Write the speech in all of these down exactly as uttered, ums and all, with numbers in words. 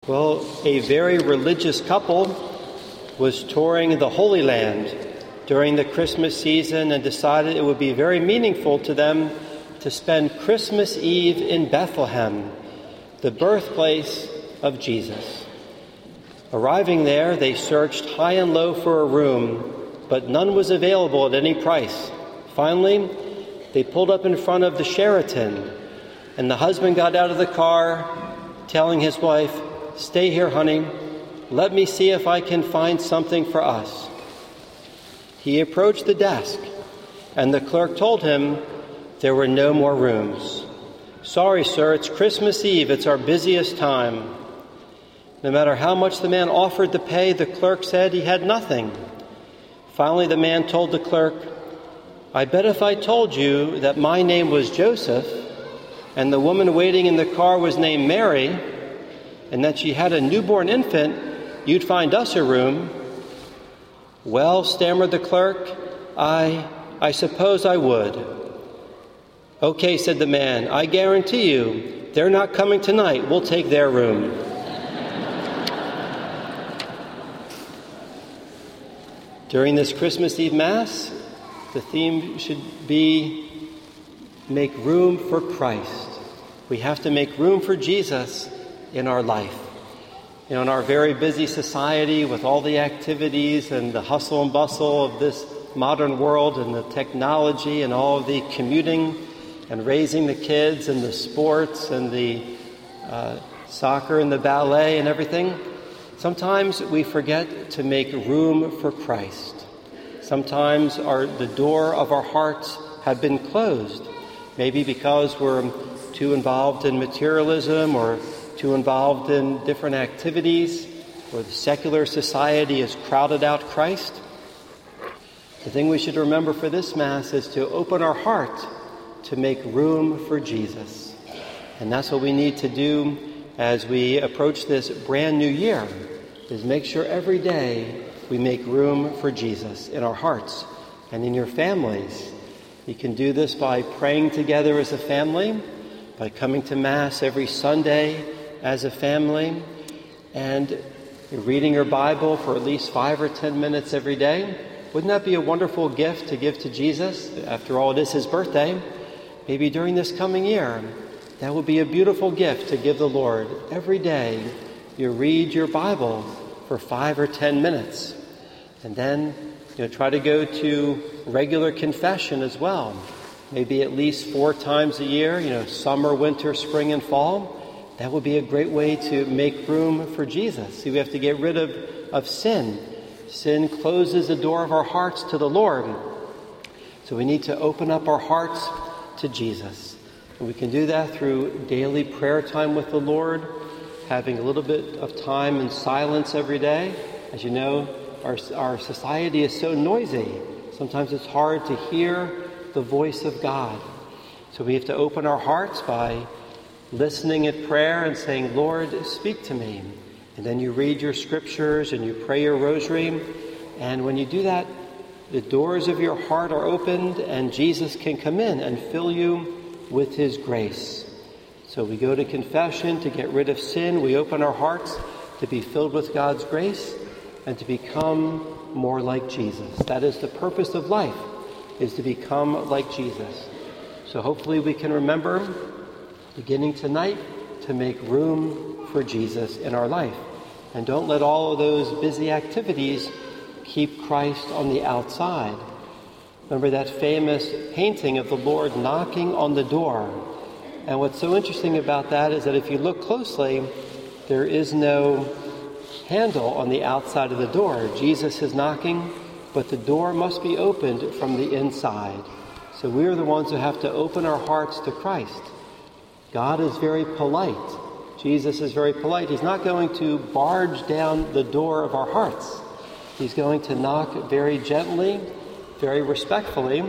Well, a very religious couple was touring the Holy Land during the Christmas season and decided it would be very meaningful to them to spend Christmas Eve in Bethlehem, the birthplace of Jesus. Arriving there, they searched high and low for a room, but none was available at any price. Finally, they pulled up in front of the Sheraton, and the husband got out of the car, telling his wife, "Stay here, honey. Let me see if I can find something for us." He approached the desk, and the clerk told him there were no more rooms. "Sorry, sir, it's Christmas Eve. It's our busiest time." No matter how much the man offered to pay, the clerk said he had nothing. Finally, the man told the clerk, "I bet if I told you that my name was Joseph, and the woman waiting in the car was named Mary, and that she had a newborn infant, you'd find us a room." "Well," stammered the clerk, I, I suppose I would." "Okay," said the man, "I guarantee you, they're not coming tonight. We'll take their room." During this Christmas Eve Mass, the theme should be make room for Christ. We have to make room for Jesus in our life. You know, in our very busy society with all the activities and the hustle and bustle of this modern world and the technology and all of the commuting and raising the kids and the sports and the uh, soccer and the ballet and everything, sometimes we forget to make room for Christ. Sometimes our, the door of our hearts have been closed, maybe because we're too involved in materialism or too involved in different activities, or the secular society has crowded out Christ. The thing we should remember for this Mass is to open our heart to make room for Jesus. And that's what we need to do as we approach this brand new year, is make sure every day we make room for Jesus in our hearts and in your families. You can do this by praying together as a family, by coming to Mass every Sunday as a family, and reading your Bible for at least five or ten minutes every day. Wouldn't that be a wonderful gift to give to Jesus? After all, it is his birthday. Maybe during this coming year, that would be a beautiful gift to give the Lord. Every day, you read your Bible for five or ten minutes. And then, you know, try to go to regular confession as well. Maybe at least four times a year, you know, summer, winter, spring, and fall. That would be a great way to make room for Jesus. See, we have to get rid of, of sin. Sin closes the door of our hearts to the Lord. So we need to open up our hearts to Jesus. And we can do that through daily prayer time with the Lord, having a little bit of time in silence every day. As you know, our, our society is so noisy. Sometimes it's hard to hear the voice of God. So we have to open our hearts by listening at prayer and saying, "Lord, speak to me." And then you read your scriptures and you pray your rosary. And when you do that, the doors of your heart are opened and Jesus can come in and fill you with his grace. So we go to confession to get rid of sin. We open our hearts to be filled with God's grace and to become more like Jesus. That is the purpose of life, is to become like Jesus. So hopefully we can remember, beginning tonight, to make room for Jesus in our life. And don't let all of those busy activities keep Christ on the outside. Remember that famous painting of the Lord knocking on the door. And what's so interesting about that is that if you look closely, there is no handle on the outside of the door. Jesus is knocking, but the door must be opened from the inside. So we're the ones who have to open our hearts to Christ. God is very polite. Jesus is very polite. He's not going to barge down the door of our hearts. He's going to knock very gently, very respectfully.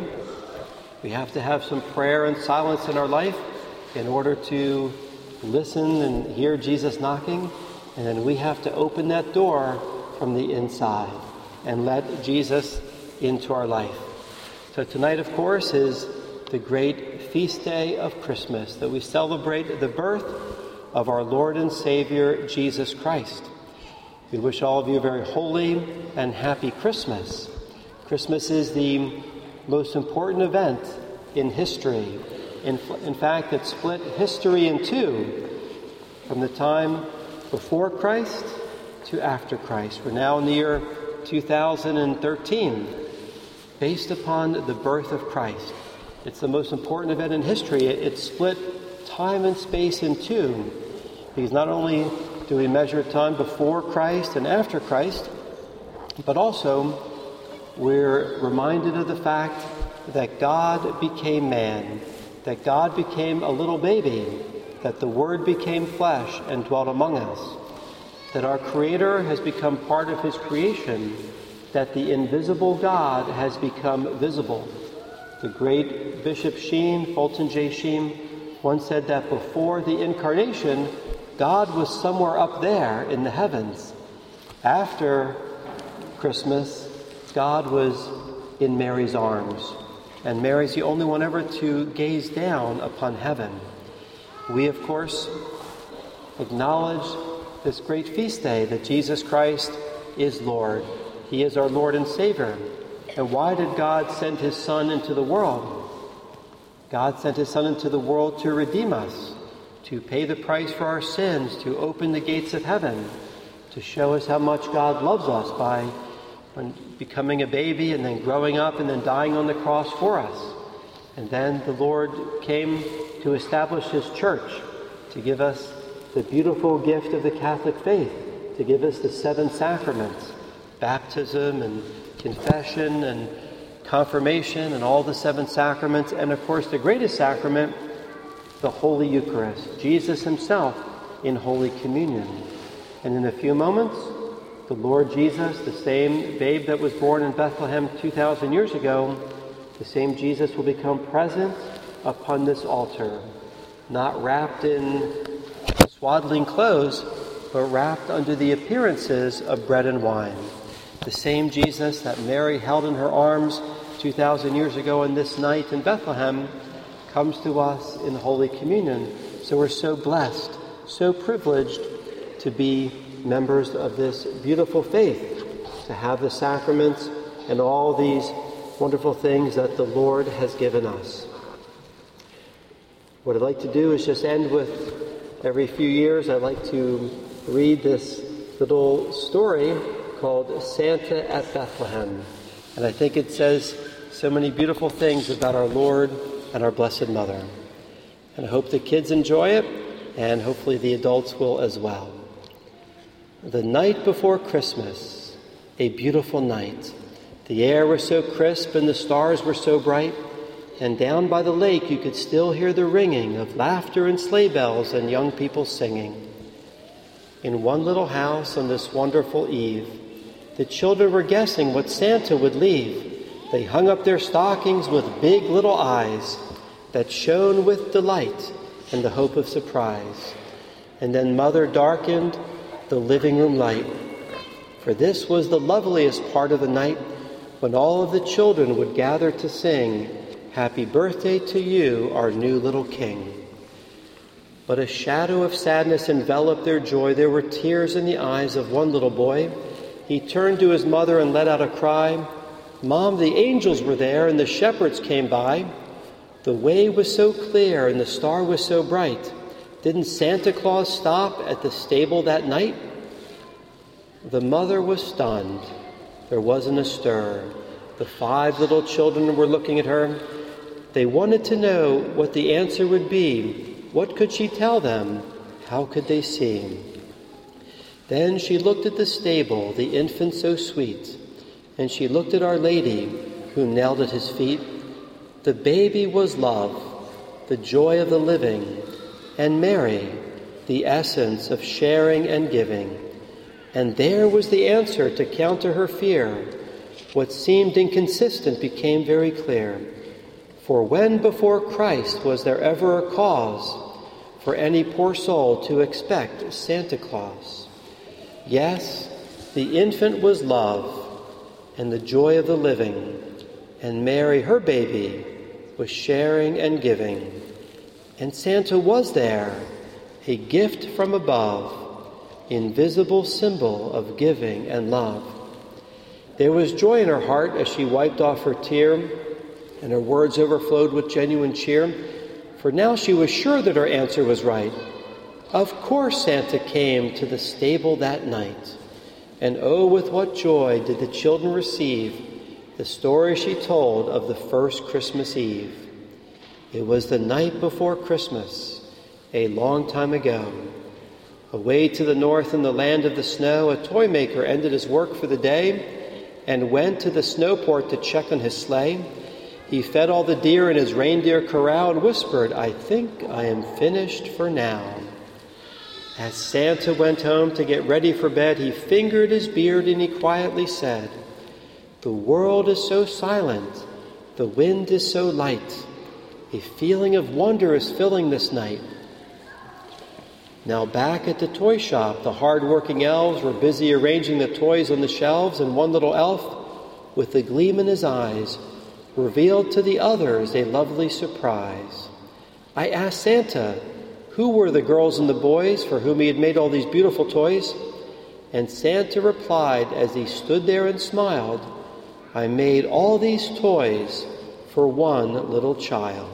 We have to have some prayer and silence in our life in order to listen and hear Jesus knocking. And then we have to open that door from the inside and let Jesus into our life. So tonight, of course, is the great feast day of Christmas, that we celebrate the birth of our Lord and Savior, Jesus Christ. We wish all of you a very holy and happy Christmas. Christmas is the most important event in history. In, in fact, it split history in two, from the time before Christ to after Christ. We're now in the year two thousand thirteen, based upon the birth of Christ. It's the most important event in history. It, it split time and space in two, because not only do we measure time before Christ and after Christ, but also we're reminded of the fact that God became man, that God became a little baby, that the Word became flesh and dwelt among us, that our Creator has become part of His creation, that the invisible God has become visible. The great Bishop Sheen, Fulton J. Sheen, once said that before the Incarnation, God was somewhere up there in the heavens. After Christmas, God was in Mary's arms, and Mary's the only one ever to gaze down upon heaven. We, of course, acknowledge this great feast day that Jesus Christ is Lord. He is our Lord and Savior. And why did God send His Son into the world? God sent His Son into the world to redeem us, to pay the price for our sins, to open the gates of heaven, to show us how much God loves us by when becoming a baby and then growing up and then dying on the cross for us. And then the Lord came to establish His church, to give us the beautiful gift of the Catholic faith, to give us the seven sacraments, baptism and confession and confirmation and all the seven sacraments, and of course the greatest sacrament, the Holy Eucharist, Jesus Himself in Holy Communion. And in a few moments, the Lord Jesus, the same babe that was born in Bethlehem two thousand years ago, the same Jesus will become present upon this altar, not wrapped in swaddling clothes, but wrapped under the appearances of bread and wine. The same Jesus that Mary held in her arms two thousand years ago on this night in Bethlehem comes to us in Holy Communion. So we're so blessed, so privileged to be members of this beautiful faith, to have the sacraments and all these wonderful things that the Lord has given us. What I'd like to do is just end with, every few years, I'd like to read this little story called Santa at Bethlehem. And I think it says so many beautiful things about our Lord and our Blessed Mother. And I hope the kids enjoy it, and hopefully the adults will as well. The night before Christmas, a beautiful night. The air was so crisp and the stars were so bright, and down by the lake you could still hear the ringing of laughter and sleigh bells and young people singing. In one little house on this wonderful eve, the children were guessing what Santa would leave. They hung up their stockings with big little eyes that shone with delight and the hope of surprise. And then Mother darkened the living room light, for this was the loveliest part of the night, when all of the children would gather to sing, "Happy birthday to you, our new little king." But a shadow of sadness enveloped their joy. There were tears in the eyes of one little boy. He turned to his mother and let out a cry. "Mom, the angels were there and the shepherds came by. The way was so clear and the star was so bright. Didn't Santa Claus stop at the stable that night?" The mother was stunned. There wasn't a stir. The five little children were looking at her. They wanted to know what the answer would be. What could she tell them? How could they see? Then she looked at the stable, the infant so sweet, and she looked at Our Lady, who knelt at His feet. The baby was love, the joy of the living, and Mary, the essence of sharing and giving. And there was the answer to counter her fear. What seemed inconsistent became very clear. For when before Christ was there ever a cause for any poor soul to expect Santa Claus? Yes, the infant was love and the joy of the living, and Mary, her baby, was sharing and giving. And Santa was there, a gift from above, invisible symbol of giving and love. There was joy in her heart as she wiped off her tear, and her words overflowed with genuine cheer, for now she was sure that her answer was right. Of course Santa came to the stable that night, and oh, with what joy did the children receive the story she told of the first Christmas Eve. It was the night before Christmas, a long time ago. Away to the north in the land of the snow, a toy maker ended his work for the day and went to the snowport to check on his sleigh. He fed all the deer in his reindeer corral and whispered, "I think I am finished for now." As Santa went home to get ready for bed, he fingered his beard and he quietly said, "The world is so silent, the wind is so light. A feeling of wonder is filling this night." Now back at the toy shop, the hard-working elves were busy arranging the toys on the shelves, and one little elf, with a gleam in his eyes, revealed to the others a lovely surprise. I asked Santa who were the girls and the boys for whom he had made all these beautiful toys, and Santa replied as he stood there and smiled, "I made all these toys for one little child."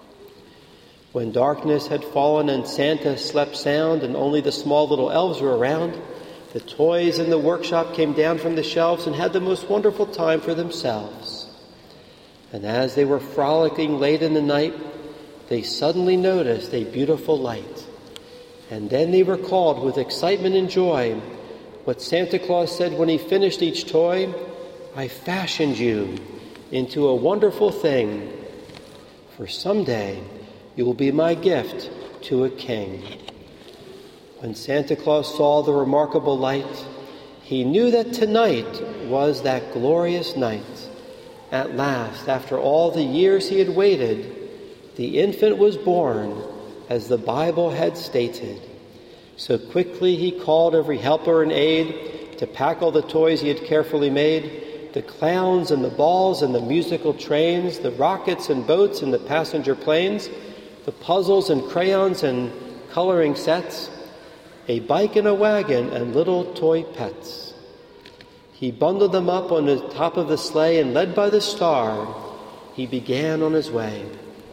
When darkness had fallen and Santa slept sound and only the small little elves were around, the toys in the workshop came down from the shelves and had the most wonderful time for themselves. And as they were frolicking late in the night, they suddenly noticed a beautiful light. And then they recalled with excitement and joy what Santa Claus said when he finished each toy, "I fashioned you into a wonderful thing, for someday you will be my gift to a king." When Santa Claus saw the remarkable light, he knew that tonight was that glorious night. At last, after all the years he had waited, the infant was born, as the Bible had stated. So quickly he called every helper and aid to pack all the toys he had carefully made, the clowns and the balls and the musical trains, the rockets and boats and the passenger planes, the puzzles and crayons and coloring sets, a bike and a wagon and little toy pets. He bundled them up on the top of the sleigh, and led by the star, he began on his way.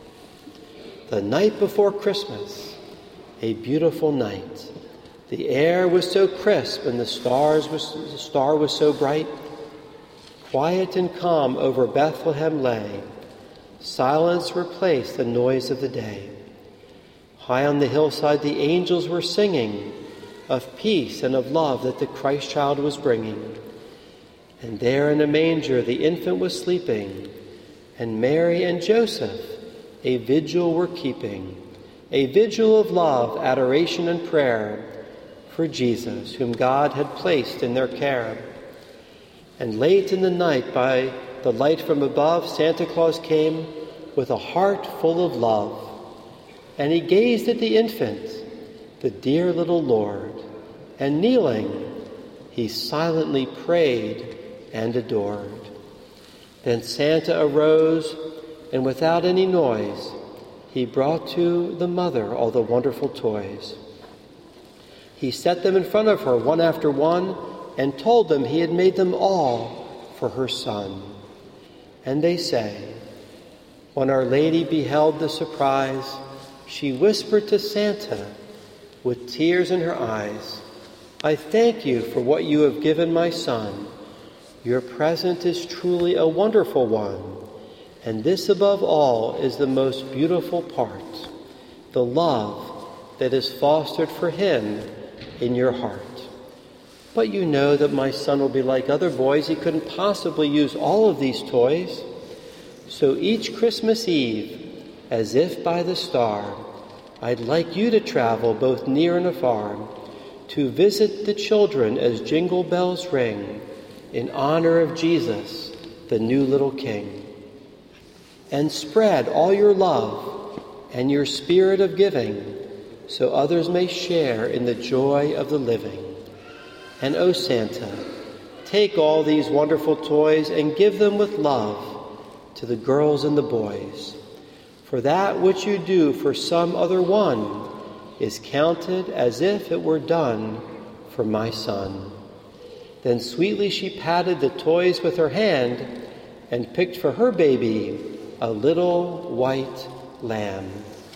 The night before Christmas, a beautiful night. The air was so crisp and the stars was, the star was so bright. Quiet and calm over Bethlehem lay. Silence replaced the noise of the day. High on the hillside the angels were singing of peace and of love that the Christ child was bringing. And there in a manger the infant was sleeping, and Mary and Joseph a vigil were keeping, a vigil of love, adoration, and prayer for Jesus, whom God had placed in their care. And late in the night, by the light from above, Santa Claus came with a heart full of love, and he gazed at the infant, the dear little Lord, and kneeling, he silently prayed and adored. Then Santa arose, and without any noise, he brought to the mother all the wonderful toys. He set them in front of her one after one, and told them he had made them all for her son. And they say, when Our Lady beheld the surprise, she whispered to Santa, with tears in her eyes, "I thank you for what you have given my son. Your present is truly a wonderful one, and this above all is the most beautiful part, the love that is fostered for him in your heart. But you know that my son will be like other boys. He couldn't possibly use all of these toys. So each Christmas Eve, as if by the star, I'd like you to travel both near and afar, to visit the children as jingle bells ring, in honor of Jesus, the new little King. And spread all your love and your spirit of giving, so others may share in the joy of the living. And O Santa, take all these wonderful toys and give them with love to the girls and the boys. For that which you do for some other one, is counted as if it were done for my son." Then sweetly she patted the toys with her hand and picked for her baby a little white lamb.